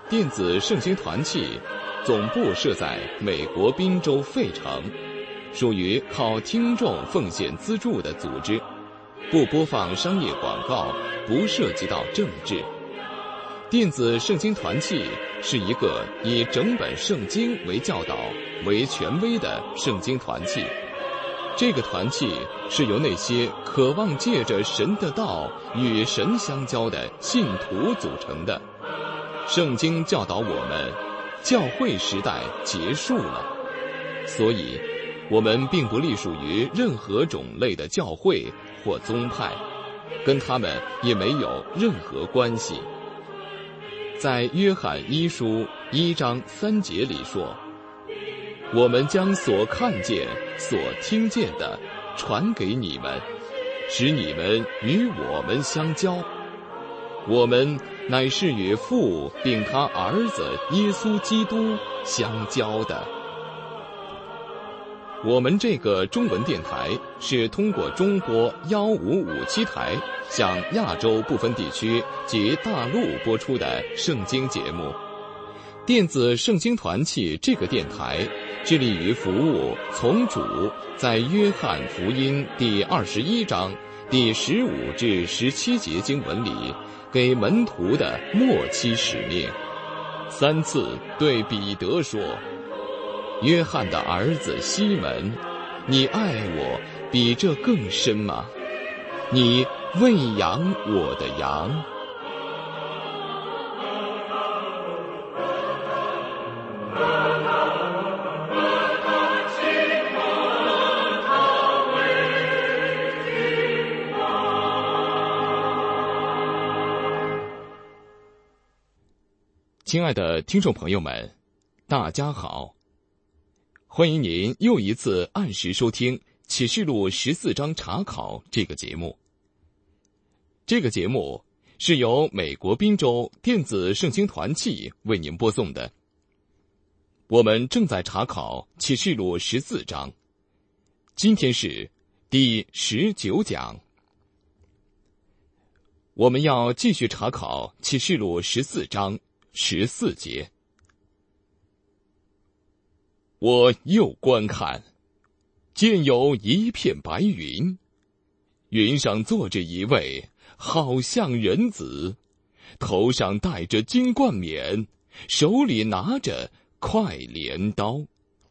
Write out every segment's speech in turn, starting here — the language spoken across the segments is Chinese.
电子圣经团契总部设在美国宾州费城，属于靠听众奉献资助的组织，不播放商业广告，不涉及到政治。电子圣经团契是一个以整本圣经为教导为权威的圣经团契。这个团契是由那些渴望借着神的道与神相交的信徒组成的。圣经教导我们，教会时代结束了，所以我们并不隶属于任何种类的教会或宗派，跟他们也没有任何关系。在约翰一书1章3节里说，我们将所看见所听见的传给你们，使你们与我们相交。我们乃是与父并他儿子耶稣基督相交的。我们这个中文电台是通过中波1557台向亚洲部分地区及大陆播出的圣经节目。电子圣经团契这个电台致力于服务从主在约翰福音第21章第15至17节经文里给门徒的末期使命。3次对彼得说，约翰的儿子西门，你爱我比这更深吗？你喂养我的羊。亲爱的听众朋友们，大家好，欢迎您又一次按时收听启示录14章查考这个节目。这个节目是由美国宾州电子圣经团契为您播送的。我们正在查考启示录14章，今天是第19讲。我们要继续查考启示录14章14节。我又观看，见有一片白云，云上坐着一位好像人子，头上戴着金冠冕，手里拿着快镰刀。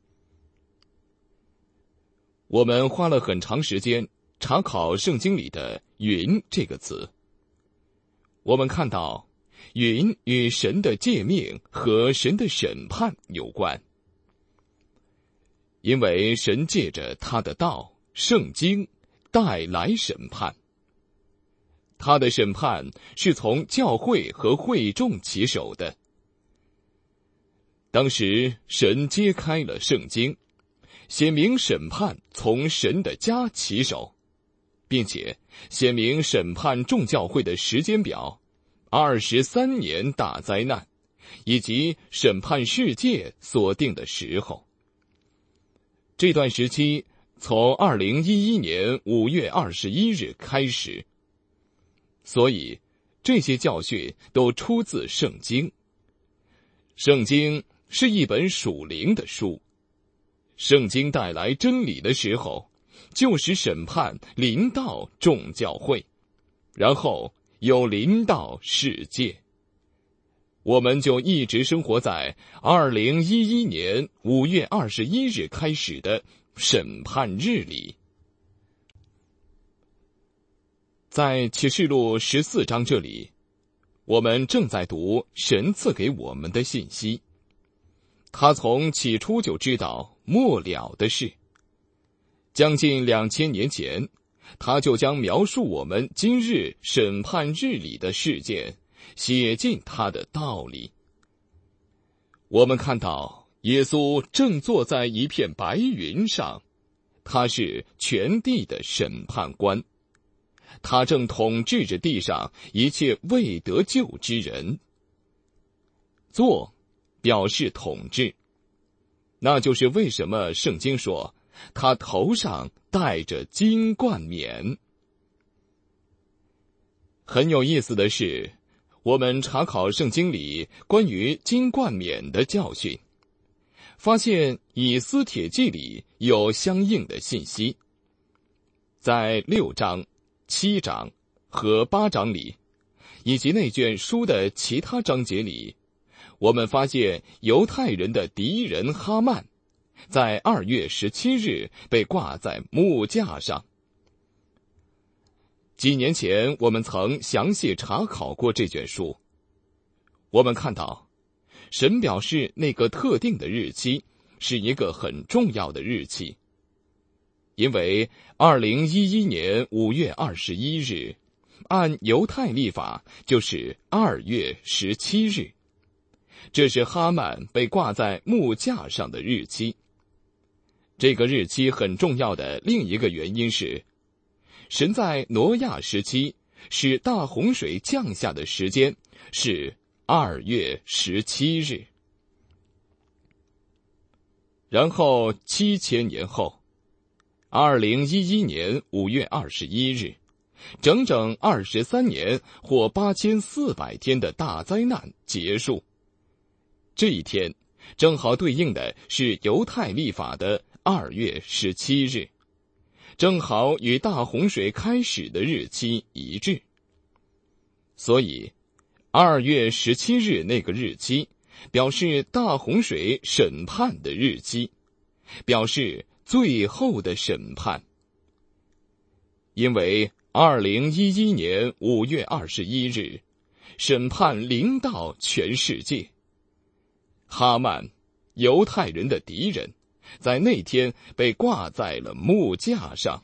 我们花了很长时间查考圣经里的云这个词。我们看到云与神的诫命和神的审判有关，因为神借着他的道圣经带来审判。他的审判是从教会和会众起手的。当时神揭开了圣经，显明审判从神的家起手，并且显明审判众教会的时间表，23年大灾难，以及审判世界所定的时候。这段时期从2011年5月21日开始，所以这些教训都出自圣经。圣经是一本属灵的书，圣经带来真理的时候，就使审判临到众教会，然后又临到世界。我们就一直生活在2011年5月21日开始的审判日里。在启示录14章这里，我们正在读神赐给我们的信息。他从起初就知道末了的事，将近2000年前，他就将描述我们今日审判日里的事件写进他的道理。我们看到耶稣正坐在一片白云上，他是全地的审判官，他正统治着地上一切未得救之人。坐表示统治，那就是为什么圣经说他头上戴着金冠冕。很有意思的是， 我们查考圣经里关于金冠冕的教训，发现以斯帖记里有相应的信息。在6章、7章和8章里，以及那卷书的其他章节里，我们发现犹太人的敌人哈曼在2月17日被挂在木架上。几年前我们曾详细查考过这卷书，我们看到神表示那个特定的日期是一个很重要的日期，因为2011年5月21日按犹太历法就是2月17日，这是哈曼被挂在木架上的日期。这个日期很重要的另一个原因是，神在挪亚时期使大洪水降下的时间是2月17日。然后7000年后，2011年5月21日，整整23年或8400天的大灾难结束。这一天正好对应的是犹太历法的2月17日，正好与大洪水开始的日期一致。所以2月17日那个日期表示大洪水审判的日期，表示最后的审判。因为2011年5月21日，审判临到全世界。哈曼，犹太人的敌人，在那天被挂在了木架上。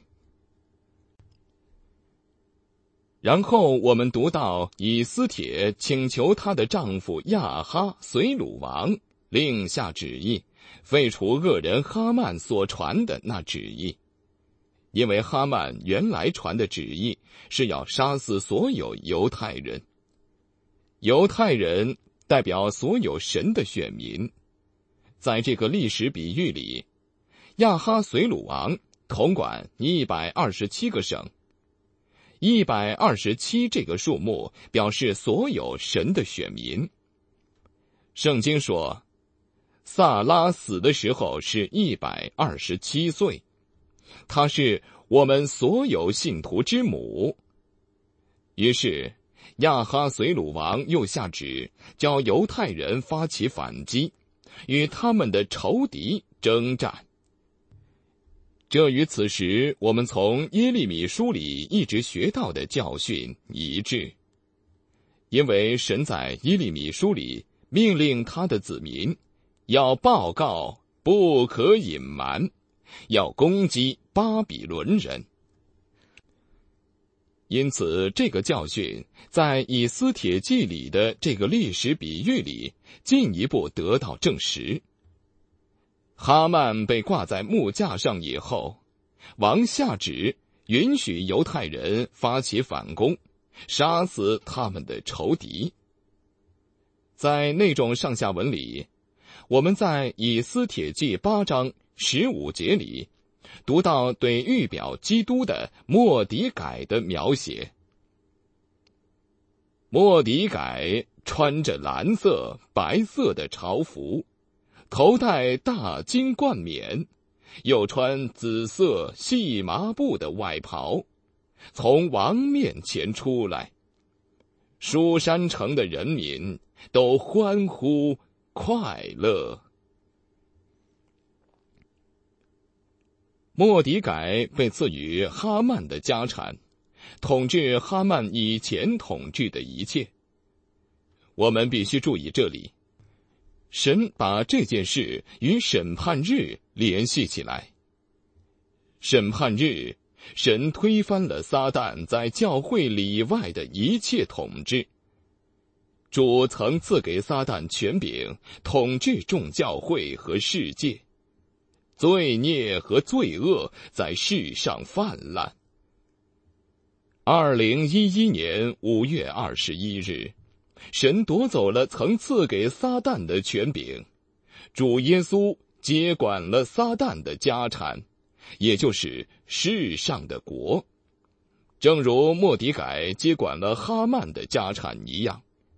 然后我们读到以斯帖请求她的丈夫亚哈随鲁王另下旨意，废除恶人哈曼所传的那旨意，因为哈曼原来传的旨意是要杀死所有犹太人。犹太人代表所有神的选民。在这个历史比喻里，亚哈随鲁王统管127个省，127这个数目表示所有神的选民。圣经说，萨拉死的时候是127岁，她是我们所有信徒之母。于是亚哈随鲁王又下旨，叫犹太人发起反击，与他们的仇敌征战。这与此时我们从耶利米书里一直学到的教训一致。因为神在耶利米书里命令他的子民要报告，不可隐瞒，要攻击巴比伦人。因此这个教训在以斯帖记里的这个历史比喻里进一步得到证实。哈曼被挂在木架上以后，王下旨允许犹太人发起反攻，杀死他们的仇敌。在那种上下文里，我们在以斯帖记8章15节里读到对预表基督的末底改的描写。末底改穿着蓝色、白色的朝服，头戴大金冠冕，又穿紫色细麻布的外袍，从王面前出来。书珊城的人民都欢呼快乐。末底改被赐予哈曼的家产，统治哈曼以前统治的一切。我们必须注意这里，神把这件事与审判日联系起来。审判日，神推翻了撒旦在教会里外的一切统治。主曾赐给撒旦权柄，统治众教会和世界。罪孽和罪恶在世上泛滥。2011年5月21日，神夺走了曾赐给撒旦的权柄，主耶稣接管了撒旦的家产，也就是世上的国，正如末底改接管了哈曼的家产一样。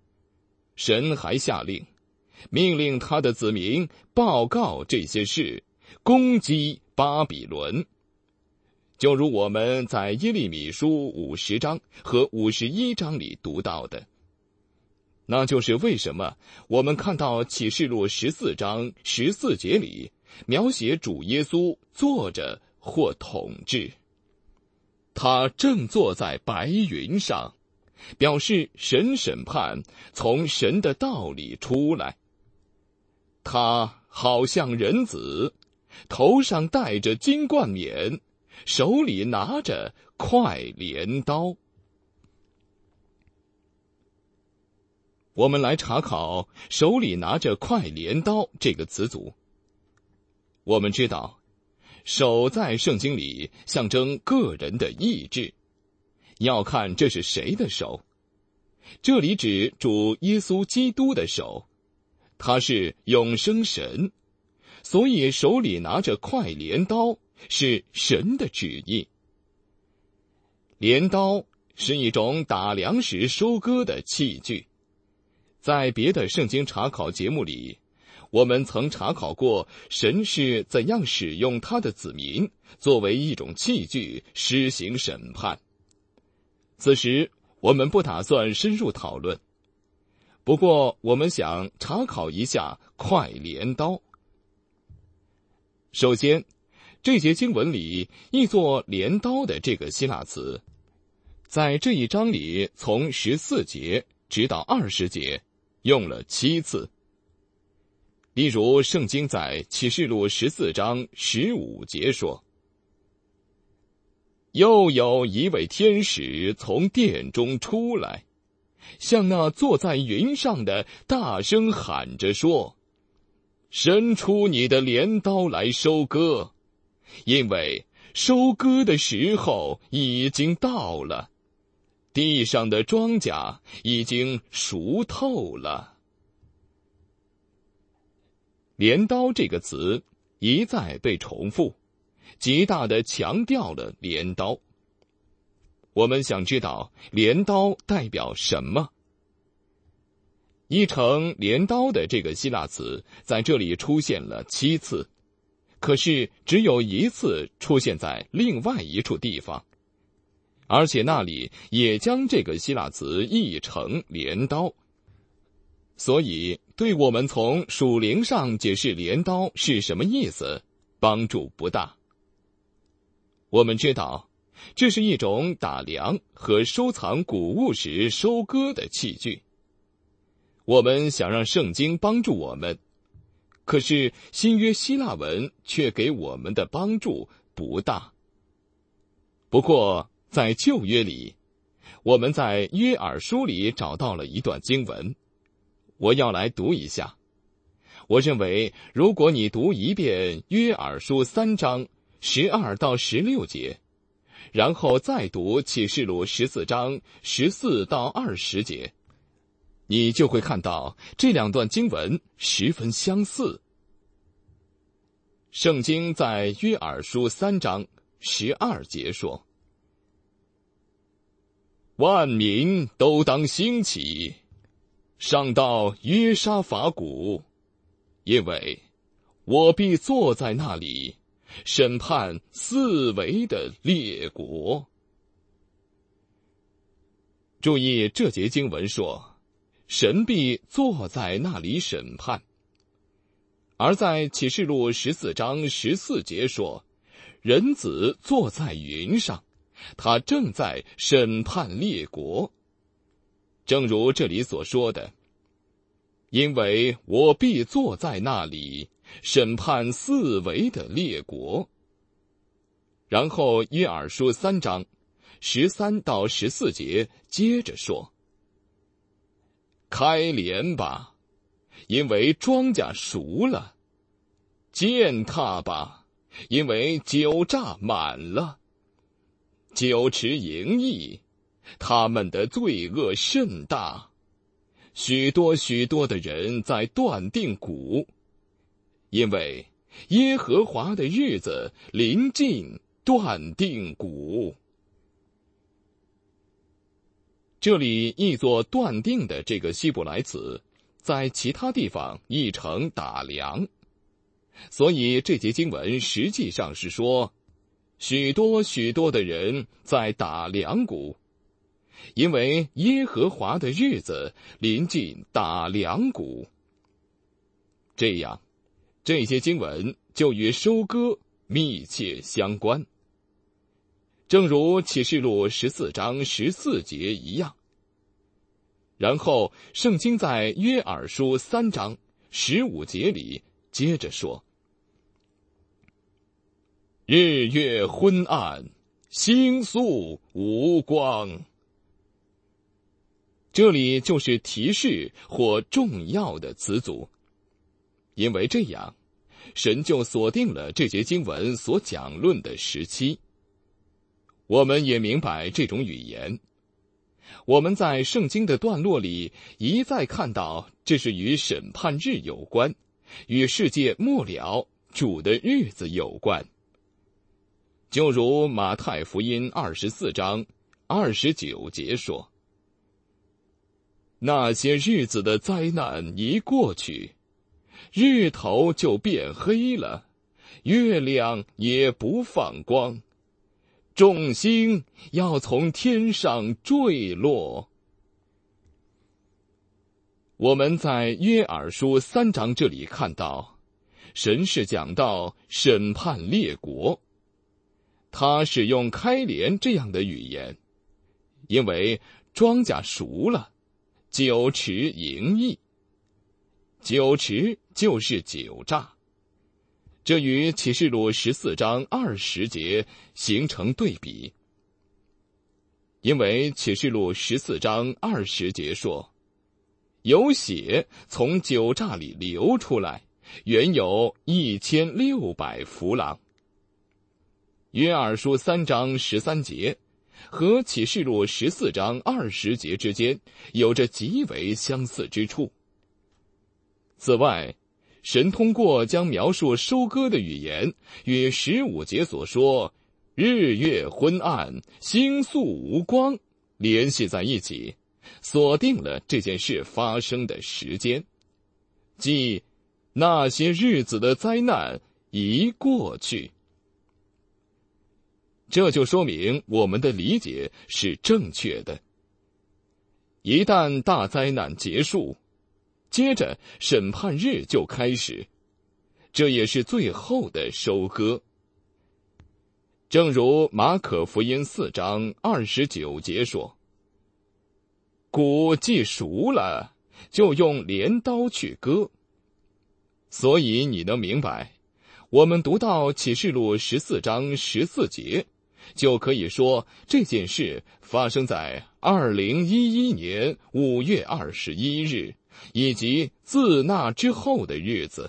神还下令，命令他的子民报告这些事，攻击巴比伦。就如我们在耶利米书50章和51章里读到的。那就是为什么我们看到启示录14章14节里描写主耶稣坐着或统治。他正坐在白云上，表示神审判从神的道里出来。他好像人子，头上戴着金冠冕，手里拿着快镰刀。我们来查考手里拿着快镰刀这个词组。我们知道，手在圣经里象征个人的意志，要看这是谁的手。这里指主耶稣基督的手，他是永生神，所以手里拿着快镰刀是神的旨意。镰刀是一种打粮食收割的器具。在别的圣经查考节目里，我们曾查考过神是怎样使用他的子民作为一种器具施行审判。此时我们不打算深入讨论，不过我们想查考一下快镰刀。首先，这节经文里译作镰刀的这个希腊词，在这一章里从14节直到20节用了7次。例如圣经在启示录14章15节说，又有一位天使从殿中出来，向那坐在云上的大声喊着说，伸出你的镰刀来收割，因为收割的时候已经到了，地上的庄稼已经熟透了。镰刀这个词一再被重复，极大地强调了镰刀。我们想知道镰刀代表什么？译成镰刀的这个希腊词在这里出现了7次，可是只有1次出现在另外一处地方，而且那里也将这个希腊词译成镰刀。所以对我们从属灵上解释镰刀是什么意思帮助不大。我们知道这是一种打粮和收藏谷物时收割的器具。我们想让圣经帮助我们，可是新约希腊文却给我们的帮助不大。不过在旧约里，我们在约珥书里找到了一段经文，我要来读一下。我认为如果你读一遍约珥书3章12到16节，然后再读启示录14章14到20节，你就会看到这2段经文十分相似。圣经在约珥书3章12节说，万民都当兴起，上到约沙法谷，因为我必坐在那里，审判四围的列国。注意这节经文说，神必坐在那里审判。而在启示录14章14节说，人子坐在云上，他正在审判列国。正如这里所说的，因为我必坐在那里，审判四围的列国。然后约珥书3章13到14节接着说，开镰吧，因为庄稼熟了；践踏吧，因为酒榨满了。酒池盈溢，他们的罪恶甚大，许多许多的人在断定谷，因为耶和华的日子临近断定谷。这里译作断定的这个希伯来词在其他地方译成打粮。所以这节经文实际上是说，许多许多的人在打粮谷，因为耶和华的日子临近打粮谷。这样，这些经文就与收割密切相关，正如启示录14章14节一样。然后圣经在约珥书3章15节里接着说，日月昏暗，星宿无光。这里就是提示或重要的词组，因为这样，神就锁定了这节经文所讲论的时期。我们也明白这种语言。我们在圣经的段落里一再看到，这是与审判日有关，与世界末了主的日子有关。就如马太福音24章29节说，那些日子的灾难一过去，日头就变黑了，月亮也不放光，众星要从天上坠落。我们在约珥书3章这里看到，神是讲到审判列国，他使用开镰这样的语言，因为庄稼熟了，酒池盈溢。酒池就是酒榨，这与启示录14章20节形成对比。因为启示录14章20节说，有血从酒榨里流出来，原有1600弗郎。约珥书3章13节和启示录14章20节之间有着极为相似之处。此外，神通过将描述收割的语言与15节所说日月昏暗，星宿无光联系在一起，锁定了这件事发生的时间，即那些日子的灾难一过去。这就说明我们的理解是正确的。一旦大灾难结束，接着审判日就开始，这也是最后的收割。正如马可福音4章29节说，谷既熟了，就用镰刀去割。所以你能明白，我们读到启示录14章14节，就可以说这件事发生在2011年5月21日，以及自那之后的日子。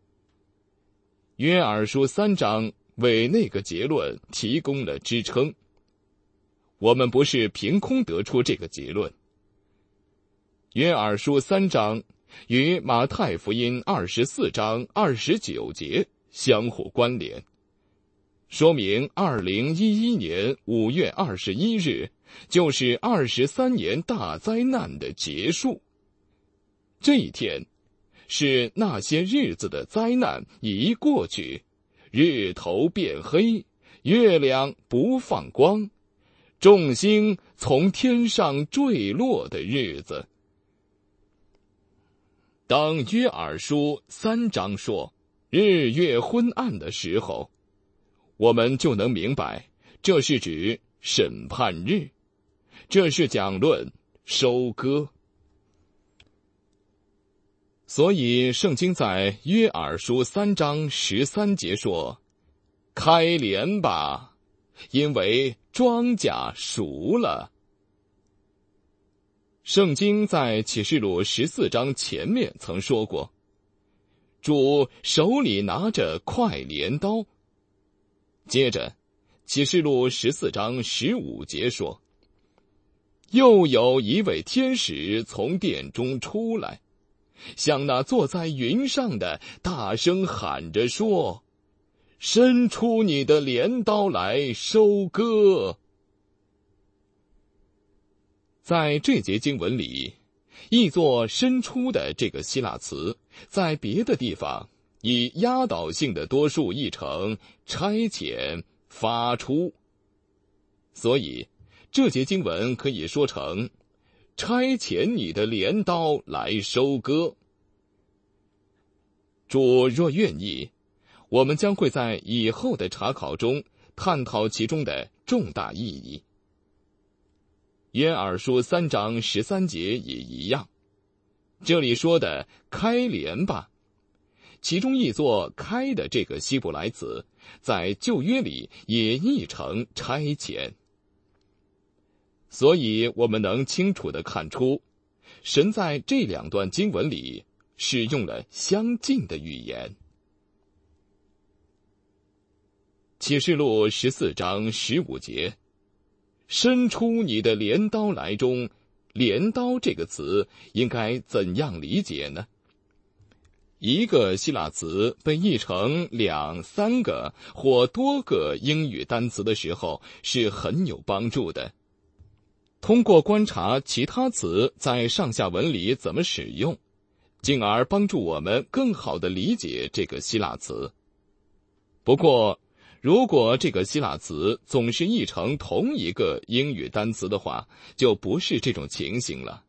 约珥书3章为那个结论提供了支撑。我们不是凭空得出这个结论。约珥书3章与马太福音24章29节相互关联，说明2011年5月21日就是23年大灾难的结束。这一天是那些日子的灾难一过去，日头变黑，月亮不放光，众星从天上坠落的日子。当约珥书3章说日月昏暗的时候，我们就能明白，这是指审判日，这是讲论收割。所以圣经在约珥书3章13节说，开镰吧，因为庄稼熟了。圣经在启示录14章前面曾说过，主手里拿着快镰刀。接着启示录14章15节说，又有一位天使从殿中出来，向那坐在云上的大声喊着说，伸出你的镰刀来收割。在这节经文里， 译作伸出的这个希腊词，在别的地方以压倒性的多数译成差遣、发出。所以这节经文可以说成差遣你的镰刀来收割。主若愿意，我们将会在以后的查考中探讨其中的重大意义。约珥书3章13节也一样，这里说的开镰吧，其中译作开的这个希伯来词，在旧约里也译成差遣。所以我们能清楚地看出，神在这两段经文里使用了相近的语言。启示录14章15节，伸出你的镰刀来中，镰刀这个词应该怎样理解呢？一个希腊词被译成2、3个或多个英语单词的时候是很有帮助的。通过观察其他词在上下文里怎么使用，进而帮助我们更好地理解这个希腊词。不过，如果这个希腊词总是译成同一个英语单词的话，就不是这种情形了。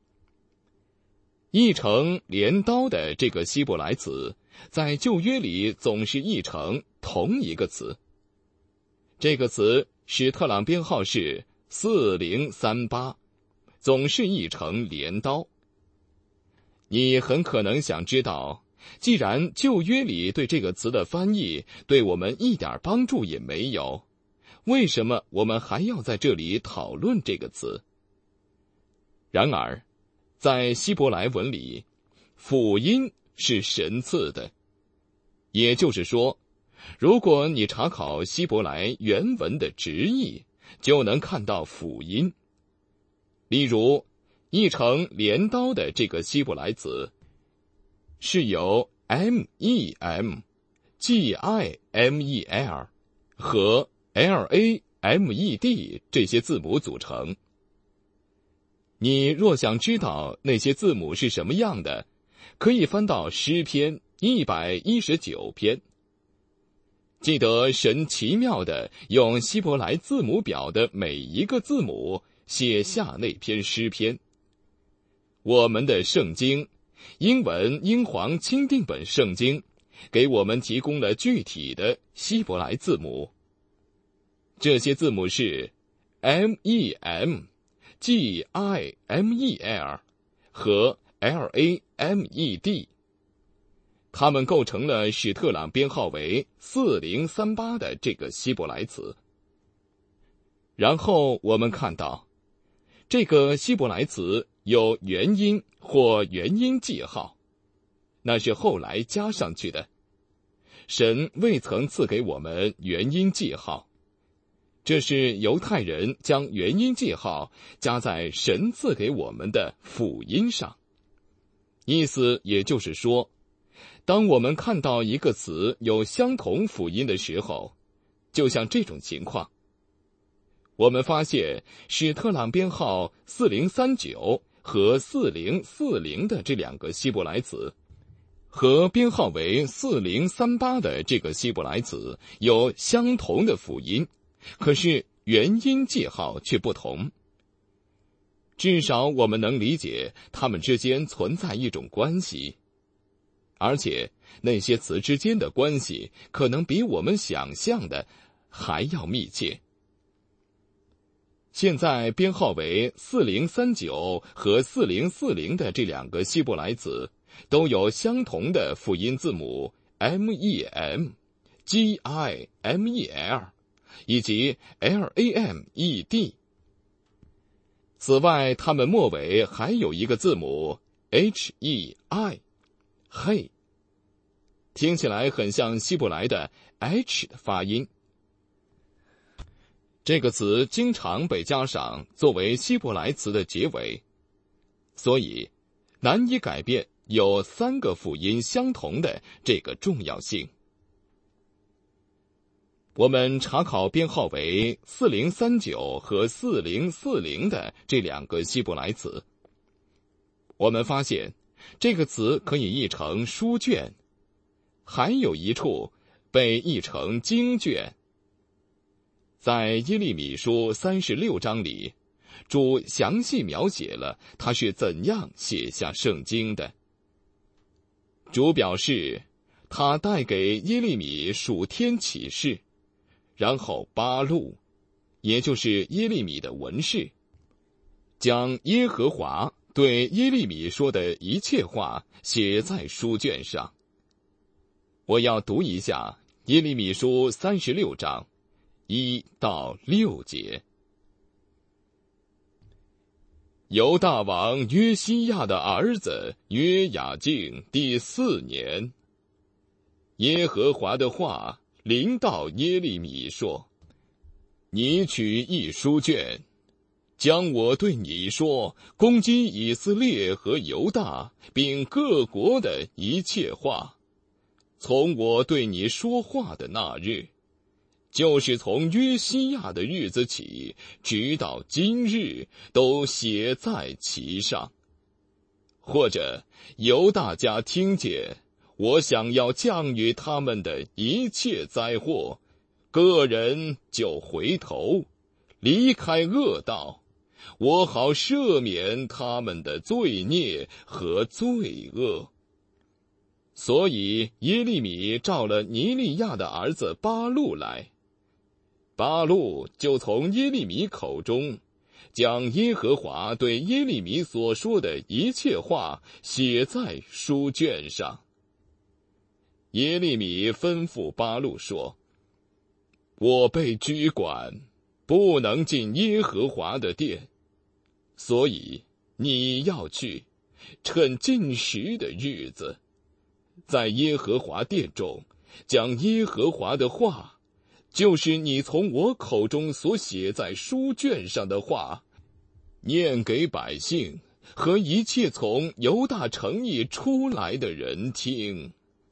译成镰刀的这个希伯来词，在旧约里总是译成同一个词。这个词史特朗编号是4038，总是译成镰刀。你很可能想知道，既然旧约里对这个词的翻译对我们一点帮助也没有，为什么我们还要在这里讨论这个词？然而，在希伯来文里，辅音是神赐的。也就是说，如果你查考希伯来原文的直译，就能看到辅音。例如，译成镰刀的这个希伯来词，是由 MEM、GIMEL 和 LAMED 这些字母组成。你若想知道那些字母是什么样的，可以翻到诗篇119篇。记得神奇妙地用希伯来字母表的每一个字母写下那篇诗篇。我们的圣经，英文英皇钦定本圣经，给我们提供了具体的希伯来字母。这些字母是 MEM、GIMEL 和 LAMED， 它们构成了史特朗编号为4038的这个希伯来词。然后我们看到，这个希伯来词有元音或元音记号，那是后来加上去的。神未曾赐给我们元音记号，这是犹太人将元音记号加在神赐给我们的辅音上。意思也就是说，当我们看到一个词有相同辅音的时候，就像这种情况，我们发现史特朗编号4039和4040的这两个希伯来词，和编号为4038的这个希伯来词有相同的辅音，可是元音记号却不同。至少我们能理解它们之间存在一种关系，而且那些词之间的关系可能比我们想象的还要密切。现在编号为4039和4040的这两个希伯来词都有相同的辅音字母 MEM、GIMEL 以及 LAMED。此外，它们末尾还有一个字母 HEI， 嘿，听起来很像希伯来的 H 的发音。这个词经常被加上作为希伯来词的结尾，所以难以改变有3个辅音相同的这个重要性。我们查考编号为4039和4040的这两个希伯来词， 我们发现这个词可以译成书卷，还有一处被译成经卷。在耶利米书36章里，主详细描写了他是怎样写下圣经的。主表示他带给耶利米属天启示，然后巴录，也就是耶利米的文士，将耶和华对耶利米说的一切话写在书卷上。我要读一下耶利米书36章1到6节。犹大王约西亚的儿子约雅敬第4年，耶和华的话临到耶利米说：你取一书卷，将我对你说攻击以色列和犹大并各国的一切话，从我对你说话的那日，就是从约西亚的日子起，直到今日，都写在其上。或者犹大家听见我想要降于他们的一切灾祸，个人就回头，离开恶道，我好赦免他们的罪孽和罪恶。所以耶利米召了尼利亚的儿子巴录来，巴录就从耶利米口中将耶和华对耶利米所说的一切话写在书卷上。耶利米吩咐巴录说：我被拘管，不能进耶和华的殿，所以你要去，趁禁食的日子，在耶和华殿中将耶和华的话，就是你从我口中所写在书卷上的话，念给百姓和一切从犹大城邑出来的人听。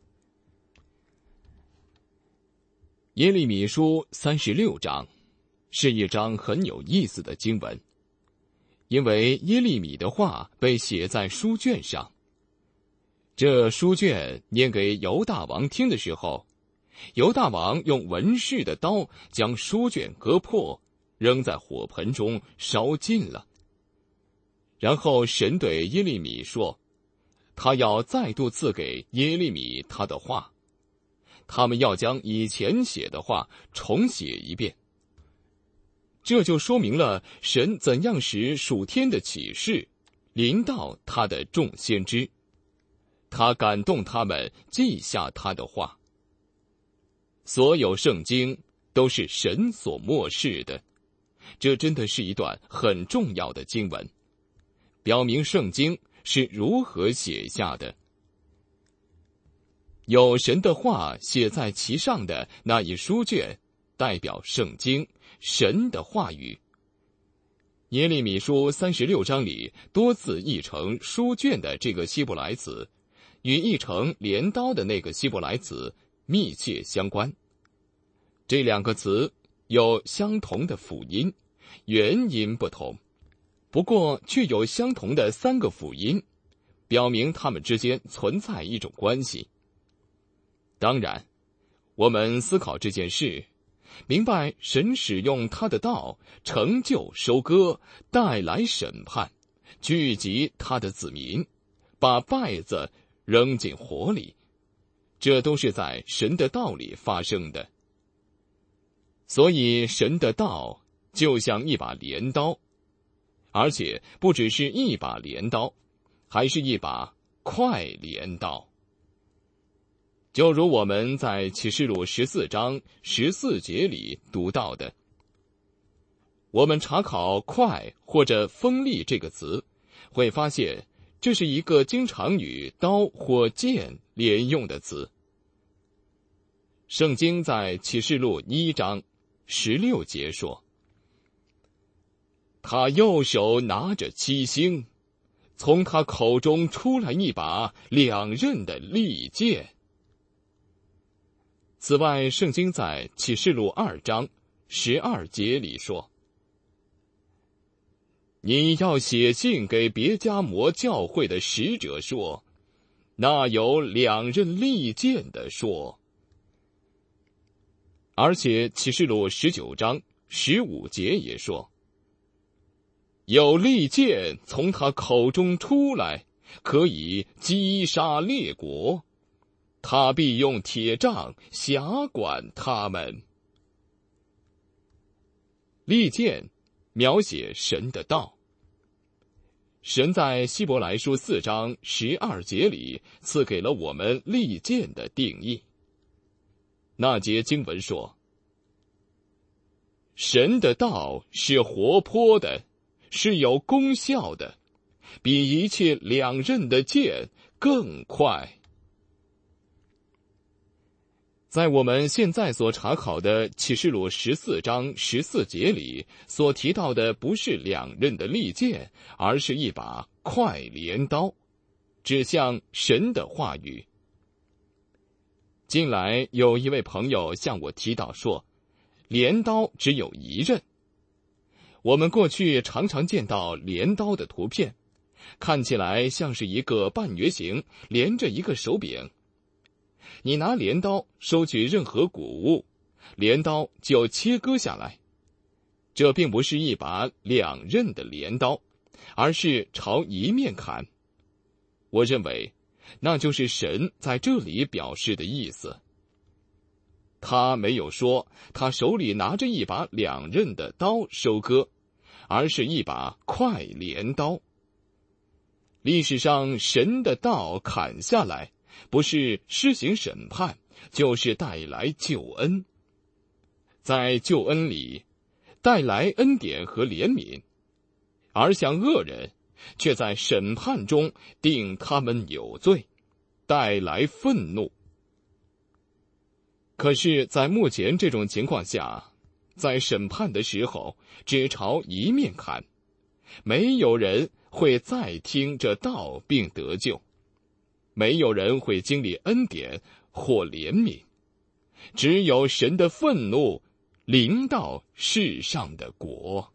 耶利米书36章是一章很有意思的经文，因为耶利米的话被写在书卷上。这书卷念给犹大王听的时候，犹大王用文士的刀将书卷割破，扔在火盆中烧尽了。然后神对耶利米说，他要再度赐给耶利米他的话，他们要将以前写的话重写一遍。这就说明了神怎样使属天的启示临到他的众先知，他感动他们记下他的话。所有圣经都是神所默示的，这真的是一段很重要的经文，表明圣经是如何写下的。有神的话写在其上的那一书卷，代表圣经，神的话语。耶利米书36章里多次译成书卷的这个希伯来词，与译成镰刀的那个希伯来词密切相关。这两个词有相同的辅音，元音不同，不过却有相同的3个辅音，表明它们之间存在一种关系。当然，我们思考这件事，明白神使用他的道成就收割，带来审判，聚集他的子民，把稗子扔进火里，这都是在神的道里发生的。所以神的道就像一把镰刀，而且不只是一把镰刀，还是一把快镰刀。就如我们在启示录14章14节里读到的，我们查考快或者锋利这个词，会发现这是一个经常与刀或剑连用的词。圣经在启示录1章16节说，他右手拿着7星，从他口中出来一把2刃的利剑。此外，圣经在启示录2章12节里说， 你要写信给别迦摩教会的使者说，那有2刃利剑的说。而且启示录19章15节也说，有利剑从他口中出来，可以击杀列国，他必用铁杖辖管他们。利剑描写神的道。神在希伯来书4章12节里赐给了我们利剑的定义。那节经文说，神的道是活泼的，是有功效的，比一切2刃的剑更快。在我们现在所查考的启示录14章14节里所提到的不是2刃的利剑，而是一把快镰刀，指向神的话语。近来有一位朋友向我提到说，镰刀只有1刃。我们过去常常见到镰刀的图片，看起来像是一个半圆形连着一个手柄。你拿镰刀收取任何谷物，镰刀就切割下来。这并不是一把2刃的镰刀，而是朝一面砍。我认为那就是神在这里表示的意思。他没有说他手里拿着一把2刃的刀收割，而是一把快镰刀。历史上神的道砍下来，不是施行审判，就是带来救恩。在救恩里带来恩典和怜悯，而向恶人却在审判中定他们有罪，带来愤怒。可是在目前这种情况下，在审判的时候只朝一面看，没有人会再听这道并得救，没有人会经历恩典或怜悯，只有神的愤怒临到世上的国。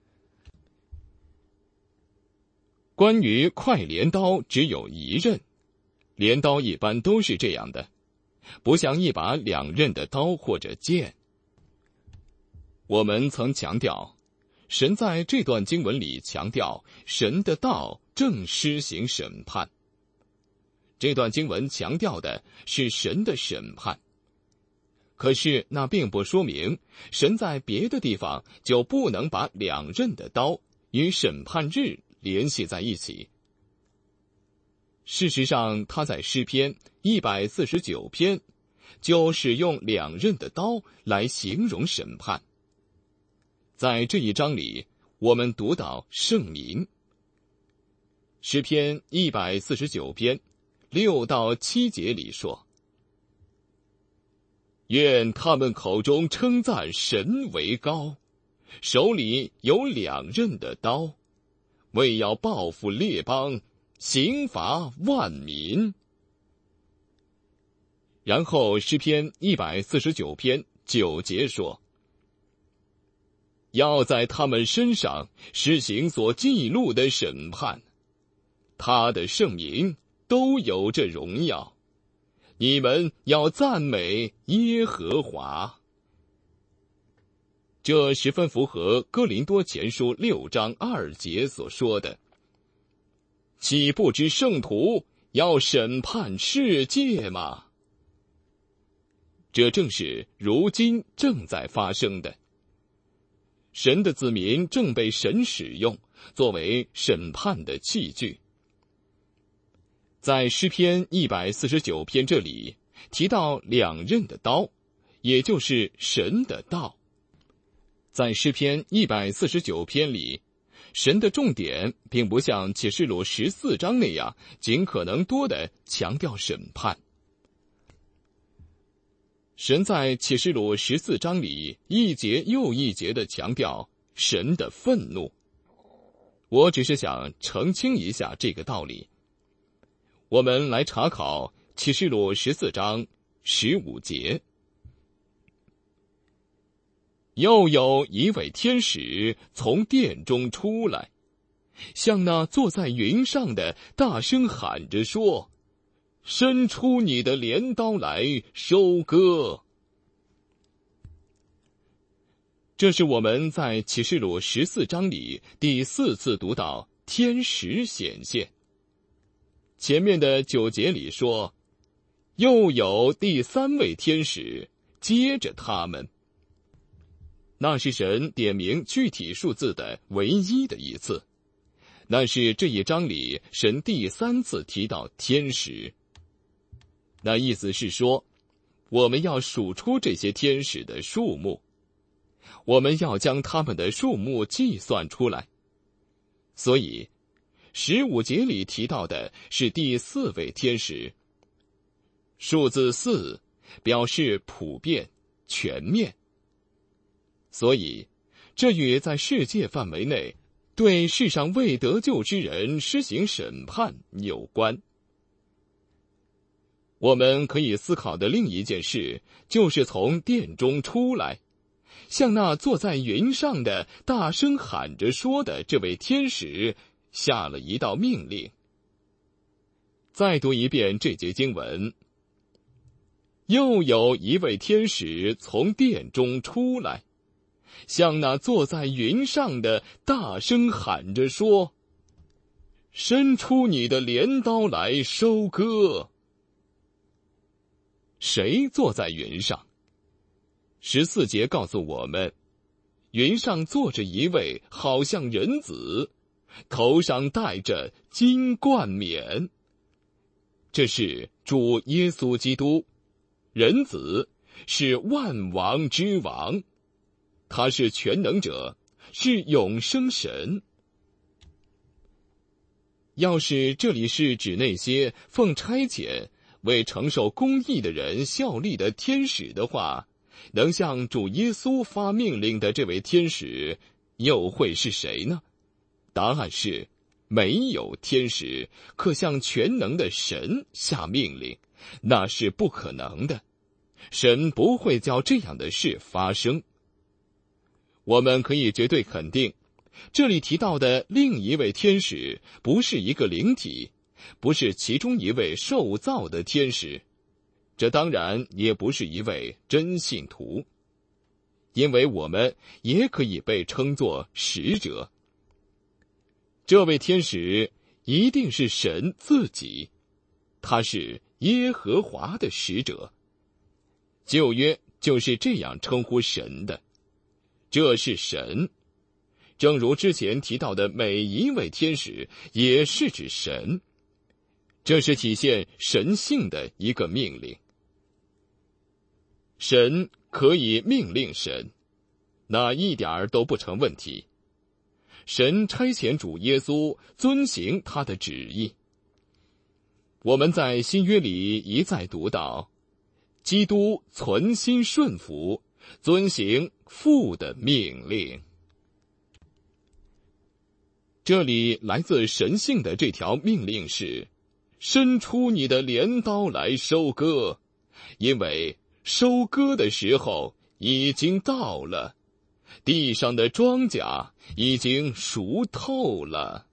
关于快镰刀只有1刃，镰刀一般都是这样的，不像一把2刃的刀或者剑。我们曾强调，神在这段经文里强调神的道正施行审判。这段经文强调的是神的审判，可是那并不说明神在别的地方就不能把2刃的刀与审判日联系在一起。事实上，他在诗篇149篇就使用2刃的刀来形容审判。在这一章里，我们读到圣民。诗篇149篇6到7节里说，愿他们口中称赞神为高，手里有2刃的刀，为要报复列邦，刑罚万民。然后诗篇149篇9节说，要在他们身上施行所记录的审判，他的圣名都有这荣耀，你们要赞美耶和华。这十分符合哥林多前书6章2节所说的，岂不知圣徒要审判世界吗？这正是如今正在发生的。神的子民正被神使用，作为审判的器具。在诗篇149篇这里提到2刃的刀，也就是神的道。在诗篇149篇里，神的重点并不像启示录14章那样尽可能多地强调审判。神在启示录14章里一节又一节地强调神的愤怒。我只是想澄清一下这个道理。我们来查考启示录14章15节。又有一位天使从殿中出来， 向那坐在云上的大声喊着说：伸出你的镰刀来收割。这是我们在启示录14章里第4次读到天使显现。前面的9节里说，又有第3位天使接着他们。那是神点明具体数字的唯一的一次，那是这一章里神第3次提到天使。那意思是说，我们要数出这些天使的数目，我们要将他们的数目计算出来。所以15节里提到的是第4位天使。数字4表示普遍、全面。所以这与在世界范围内对世上未得救之人施行审判有关。我们可以思考的另一件事，就是从殿中出来，向那坐在云上的大声喊着说的这位天使下了一道命令。再读一遍这节经文，又有一位天使从殿中出来，向那坐在云上的大声喊着说：伸出你的镰刀来收割。谁坐在云上？14节告诉我们，云上坐着一位好像人子，头上戴着金冠冕。这是主耶稣基督，人子，是万王之王，他是全能者，是永生神。要是这里是指那些奉差遣为承受公义的人效力的天使的话，能向主耶稣发命令的这位天使又会是谁呢？答案是没有天使可向全能的神下命令，那是不可能的。神不会叫这样的事发生。我们可以绝对肯定，这里提到的另一位天使不是一个灵体，不是其中一位受造的天使，这当然也不是一位真信徒，因为我们也可以被称作使者。这位天使一定是神自己，他是耶和华的使者。旧约就是这样称呼神的，这是神。正如之前提到的每一位天使也是指神，这是体现神性的一个命令。神可以命令神，那一点儿都不成问题。神差遣主耶稣遵行他的旨意。我们在新约里一再读到，基督存心顺服，遵行父的命令。这里来自神性的这条命令是：伸出你的镰刀来收割，因为收割的时候已经到了，地上的庄稼已经熟透了。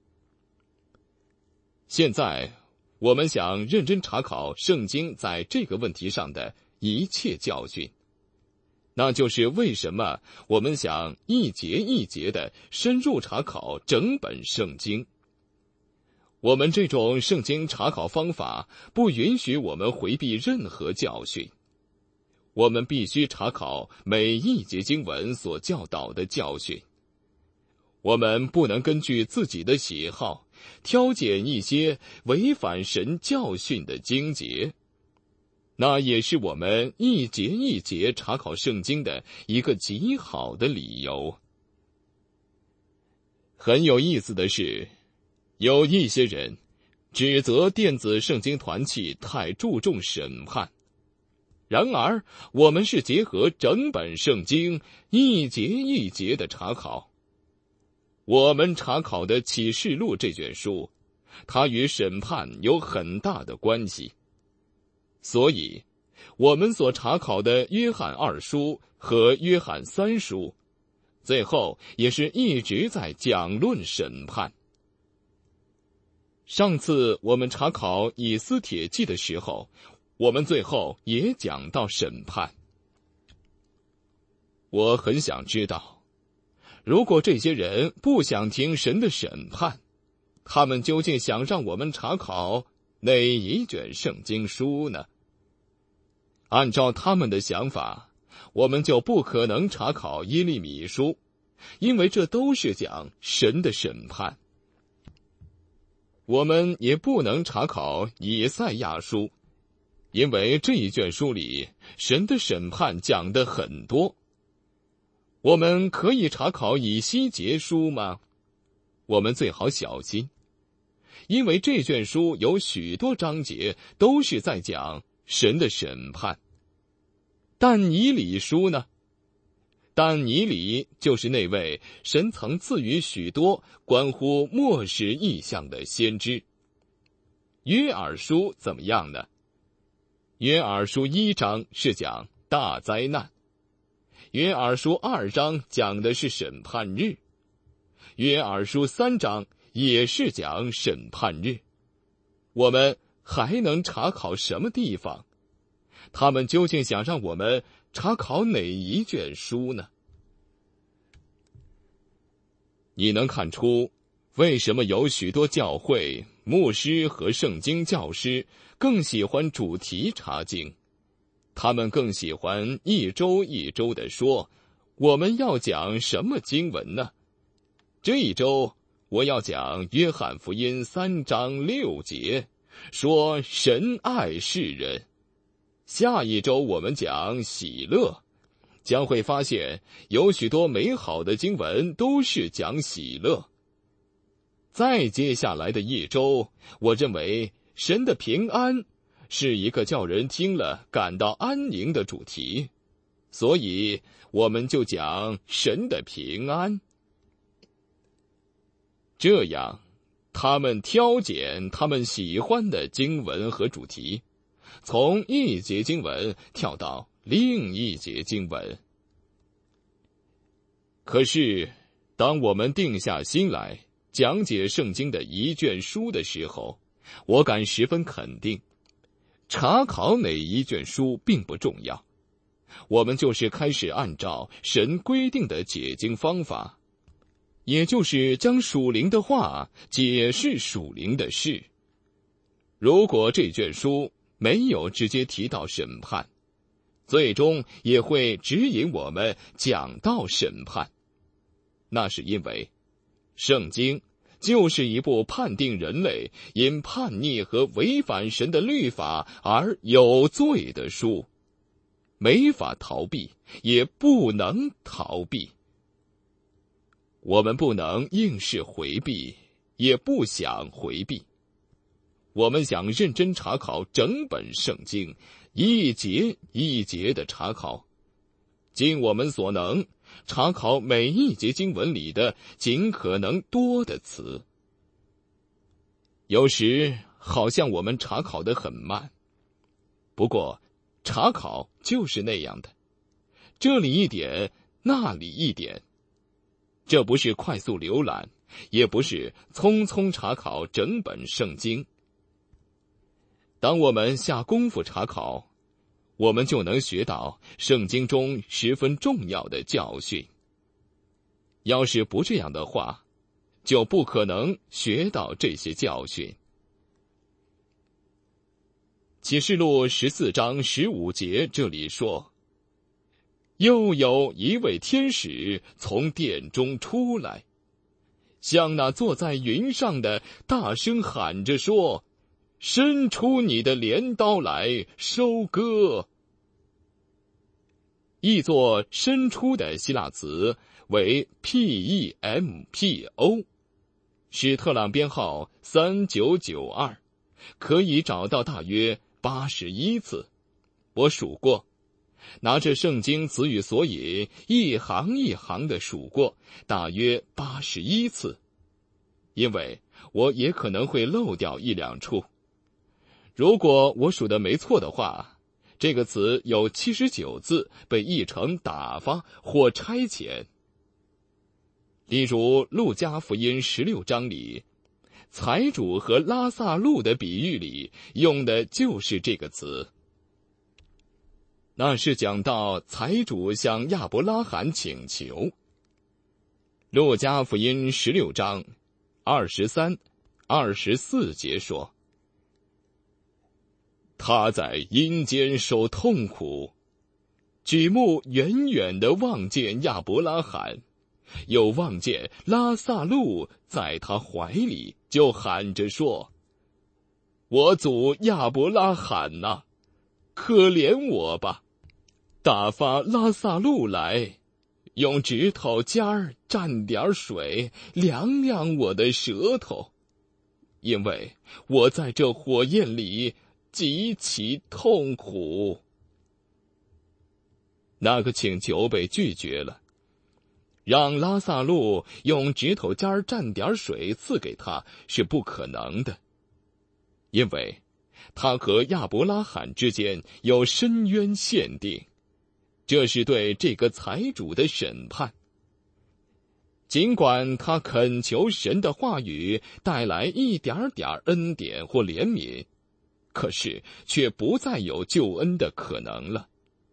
现在我们想认真查考圣经在这个问题上的一切教训，那就是为什么我们想一节一节的深入查考整本圣经。我们这种圣经查考方法不允许我们回避任何教训，我们必须查考每一节经文所教导的教训。我们不能根据自己的喜好挑拣一些违反神教训的经节，那也是我们一节一节查考圣经的一个极好的理由。很有意思的是，有一些人指责电子圣经团契太注重审判，然而我们是结合整本圣经一节一节的查考。我们查考的启示录这卷书，它与审判有很大的关系，所以我们所查考的约翰2书和约翰3书，最后也是一直在讲论审判。 上次我们查考以斯帖记的时候，我们最后也讲到审判。我很想知道，如果这些人不想听神的审判，他们究竟想让我们查考哪一卷圣经书呢？按照他们的想法，我们就不可能查考耶利米书，因为这都是讲神的审判。我们也不能查考以赛亚书，因为这一卷书里神的审判讲得很多。我们可以查考以西结书吗？我们最好小心，因为这卷书有许多章节都是在讲神的审判。但以理书呢？但以理就是那位神曾赐予许多关乎末世异象的先知。约珥书怎么样呢？约珥书1章是讲大灾难，约珥书2章讲的是审判日，约珥书3章也是讲审判日。我们还能查考什么地方？他们究竟想让我们查考哪一卷书呢？你能看出为什么有许多教会、牧师和圣经教师更喜欢主题查经？他们更喜欢一周一周地说，我们要讲什么经文呢？这一周我要讲约翰福音3章6节，说神爱世人。下一周我们讲喜乐，将会发现有许多美好的经文都是讲喜乐。再接下来的一周，我认为神的平安是一个叫人听了感到安宁的主题，所以我们就讲神的平安。这样，他们挑拣他们喜欢的经文和主题，从一节经文跳到另一节经文。可是，当我们定下心来讲解圣经的一卷书的时候，我敢十分肯定，查考哪一卷书并不重要，我们就是开始按照神规定的解经方法，也就是将属灵的话解释属灵的事。如果这卷书没有直接提到审判，最终也会指引我们讲到审判。那是因为圣经就是一部判定人类因叛逆和违反神的律法而有罪的书，没法逃避，也不能逃避。我们不能硬是回避，也不想回避。我们想认真查考整本圣经，一节一节的查考，尽我们所能查考每一节经文里的尽可能多的词。有时好像我们查考得很慢，不过查考就是那样的，这里一点，那里一点。这不是快速浏览，也不是匆匆查考整本圣经。当我们下功夫查考，我们就能学到圣经中十分重要的教训。要是不这样的话，就不可能学到这些教训。启示录14章15节这里说，又有一位天使从殿中出来，向那坐在云上的大声喊着说，伸出你的镰刀来收割。译作伸出的希腊词为 PEMPO， 史特朗编号3992，可以找到大约81次。我数过，拿着圣经词语索引一行一行的数过，大约81次，因为我也可能会漏掉一两处。如果我数的没错的话，这个词有79次被译成打发或差遣。例如路加福音16章里， 财主和拉萨路的比喻里用的就是这个词。那是讲到财主向亚伯拉罕请求。路加福音16章23、24节说，他在阴间受痛苦，举目远远地望见亚伯拉罕，又望见拉萨路在他怀里，就喊着说，我祖亚伯拉罕哪，可怜我吧，打发拉萨路来，用指头尖儿蘸点水，凉凉我的舌头，因为我在这火焰里极其痛苦。那个请求被拒绝了，让拉萨路用指头尖儿蘸点水赐给他是不可能的，因为他和亚伯拉罕之间有深渊限定，这是对这个财主的审判。尽管他恳求神的话语带来一点点恩典或怜悯，可是却不再有救恩的可能了。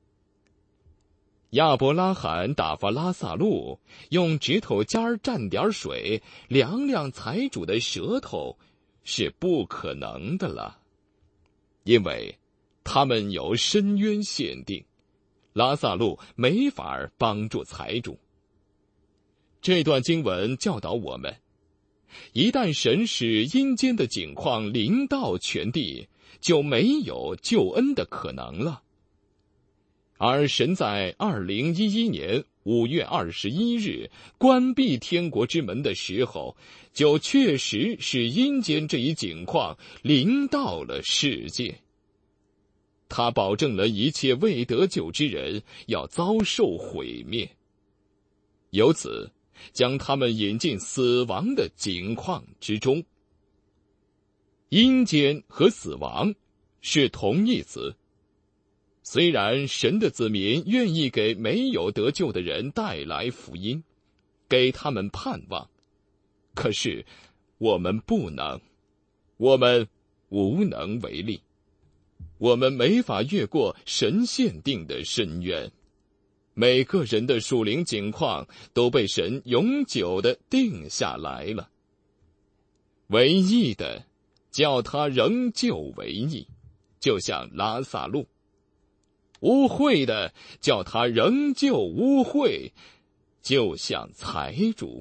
亚伯拉罕打发拉萨路用指头尖儿蘸点水，凉凉财主的舌头，是不可能的了，因为他们有深渊限定，拉萨路没法帮助财主。这段经文教导我们，一旦神使阴间的景况临到全地，就没有救恩的可能了。而神在2011年5月21日关闭天国之门的时候，就确实使阴间这一景况临到了世界。他保证了一切未得救之人要遭受毁灭，由此将他们引进死亡的景况之中。阴间和死亡是同义词，虽然神的子民愿意给没有得救的人带来福音，给他们盼望，可是我们不能，我们无能为力，我们没法越过神限定的深渊。每个人的属灵境况都被神永久地定下来了。为义的叫他仍旧为义，就像拉萨路；污秽的叫他仍旧污秽，就像财主。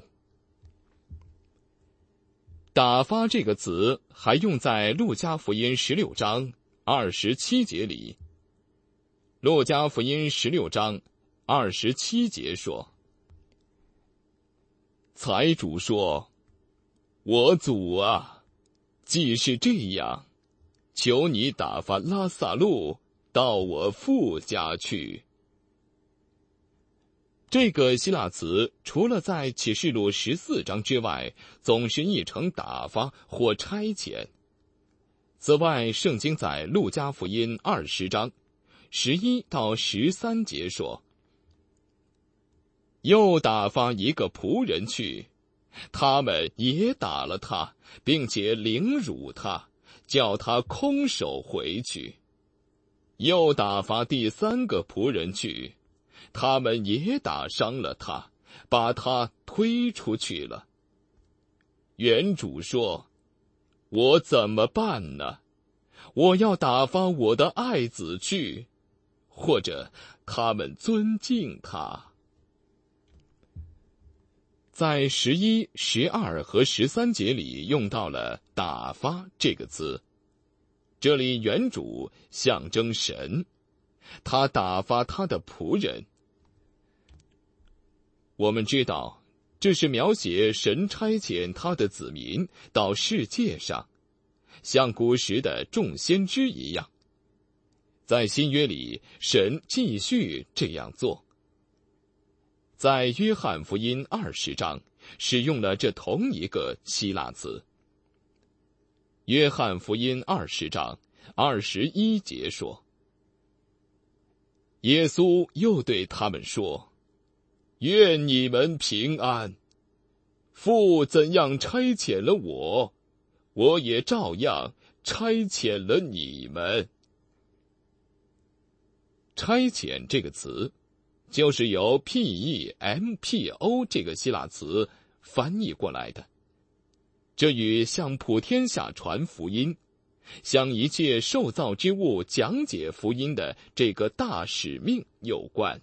打发这个词还用在路加福音16章27节里。路加福音16章27节说，财主说，我主啊，既是这样，求你打发拉萨路到我父家去。这个希腊词除了在启示录14章之外，总是译成打发或差遣。此外，圣经在路加福音20章11到13节说，又打发一个仆人去，他们也打了他，并且凌辱他，叫他空手回去。又打发第3个仆人去，他们也打伤了他，把他推出去了。原主说，我怎么办呢？我要打发我的爱子去，或者他们尊敬他。在11、12和13节里用到了打发这个词，这里原主象征神，他打发他的仆人。我们知道，这是描写神差遣他的子民到世界上，像古时的众先知一样。在新约里，神继续这样做。在约翰福音20章使用了这同一个希腊词。约翰福音20章21节说，耶稣又对他们说，愿你们平安，父怎样差遣了我， 我也照样差遣了你们。差遣这个词，就是由 PEMPO 这个希腊词翻译过来的。这与向普天下传福音，向一切受造之物讲解福音的这个大使命有关。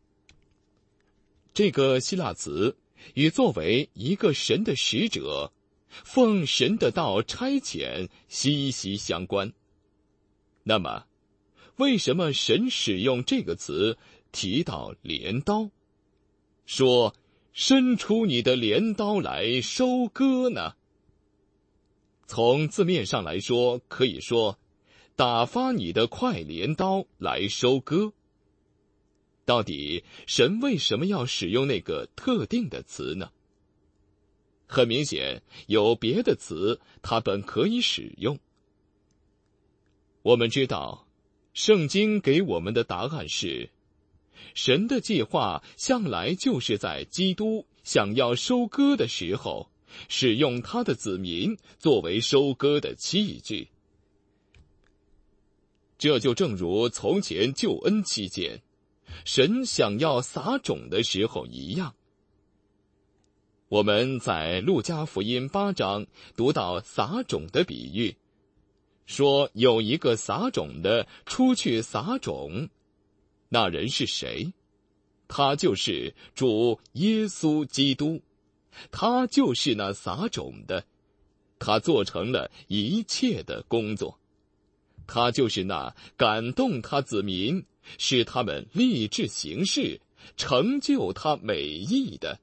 这个希腊词与作为一个神的使者，奉神的道差遣息息相关。那么，为什么神使用这个词提到镰刀，说伸出你的镰刀来收割呢？从字面上来说，可以说打发你的快镰刀来收割。到底神为什么要使用那个特定的词呢？很明显，有别的词它本可以使用。我们知道，圣经给我们的答案是，神的计划向来就是在基督想要收割的时候，使用他的子民作为收割的器具。这就正如从前救恩期间，神想要撒种的时候一样。我们在路加福音8章读到撒种的比喻，说有一个撒种的出去撒种，那人是谁？他就是主耶稣基督，他就是那撒种的，他做成了一切的工作，他就是那感动他子民，使他们立志行事，成就他美意的。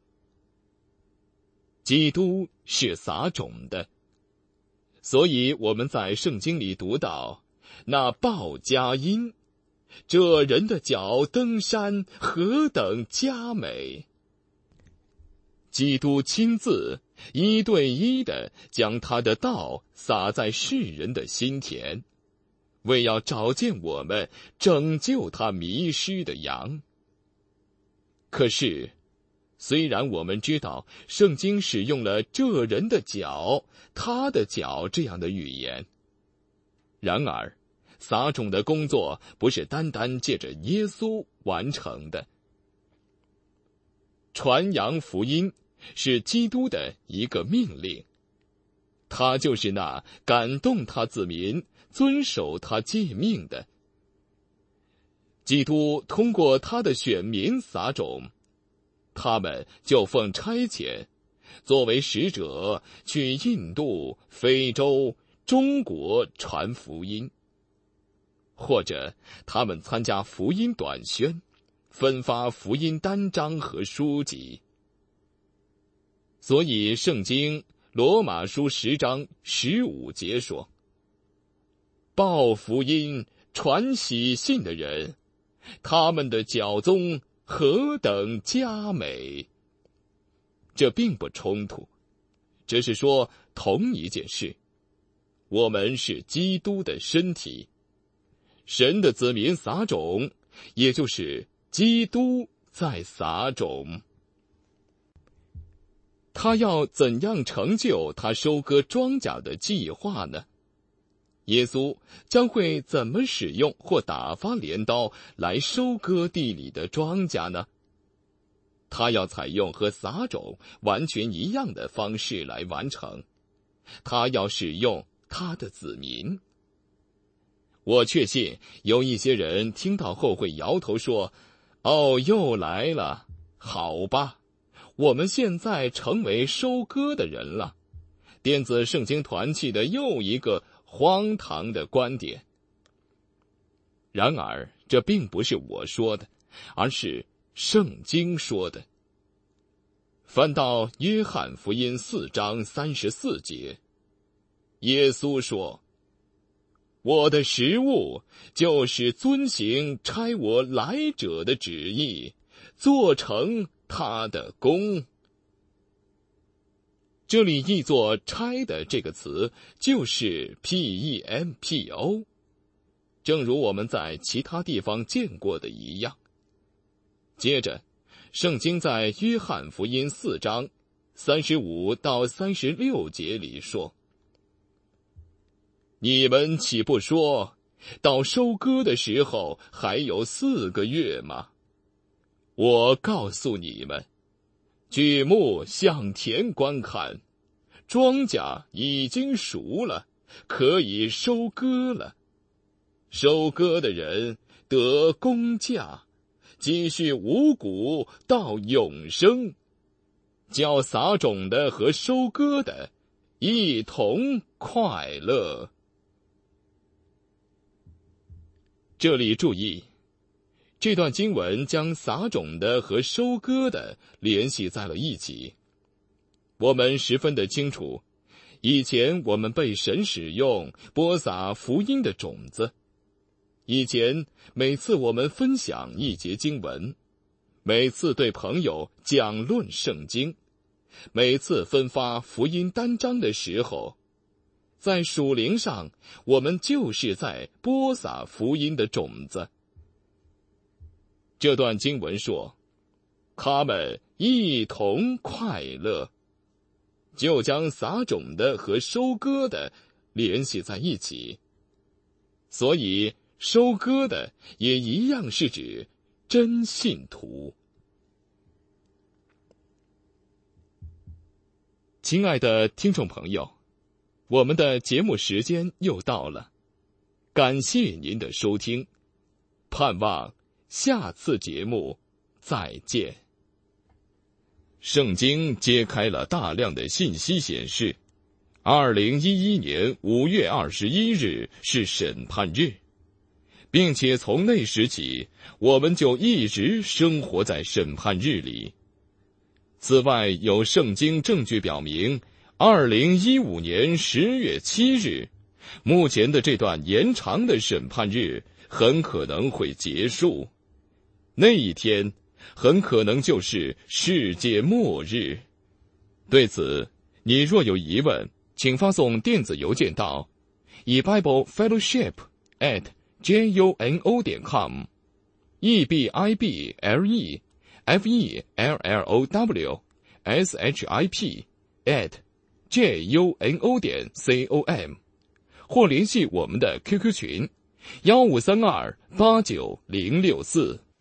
基督是撒种的，所以我们在圣经里读到，那报佳音，这人的脚登山何等佳美。基督亲自一对一地将他的道撒在世人的心田，为要找见我们，拯救他迷失的羊。可是虽然我们知道圣经使用了这人的脚，他的脚这样的语言，然而撒种的工作不是单单借着耶稣完成的。传扬福音是基督的一个命令，他就是那感动他子民遵守他诫命的。基督通过他的选民撒种，他们就奉差遣，作为使者去印度、非洲、中国传福音，或者他们参加福音短宣，分发福音单章和书籍。所以圣经罗马书10章15节说，报福音传喜信的人，他们的脚踪何等佳美。这并不冲突，只是说同一件事。我们是基督的身体，神的子民撒种，也就是基督在撒种。他要怎样成就他收割庄稼的计划呢？耶稣将会怎么使用或打发镰刀来收割地里的庄稼呢？他要采用和撒种完全一样的方式来完成，他要使用他的子民。我确信有一些人听到后会摇头说，哦，又来了，好吧，我们现在成为收割的人了。电子圣经团契的又一个荒唐的观点。然而这并不是我说的，而是圣经说的。翻到约翰福音4章34节，耶稣说，我的食物就是遵行差我来者的旨意，做成他的工。这里译作差的这个词就是 PEMPO， 正如我们在其他地方见过的一样。接着圣经在约翰福音4章35到36节里说， 你们岂不说，到收割的时候还有4个月吗？我告诉你们，举目向田观看，庄稼已经熟了，可以收割了。收割的人得工价，积蓄五谷到永生，叫撒种的和收割的一同快乐。这里注意，这段经文将撒种的和收割的联系在了一起。我们十分的清楚，以前我们被神使用播撒福音的种子。以前每次我们分享一节经文，每次对朋友讲论圣经，每次分发福音单张的时候，在属灵上我们就是在播撒福音的种子。这段经文说，他们一同快乐，就将撒种的和收割的联系在一起。所以收割的也一样是指真信徒。亲爱的听众朋友，我们的节目时间又到了，感谢您的收听，盼望下次节目再见。圣经揭开了大量的信息显示，2011年5月21日是审判日，并且从那时起，我们就一直生活在审判日里。此外，有圣经证据表明，2015年10月7日，目前的这段延长的审判日很可能会结束。那一天很可能就是世界末日。对此，你若有疑问，请发送电子邮件到ebiblefellowship@juno.com ebiblefellowship@juno.com 或联系我们的 QQ 群1532890664。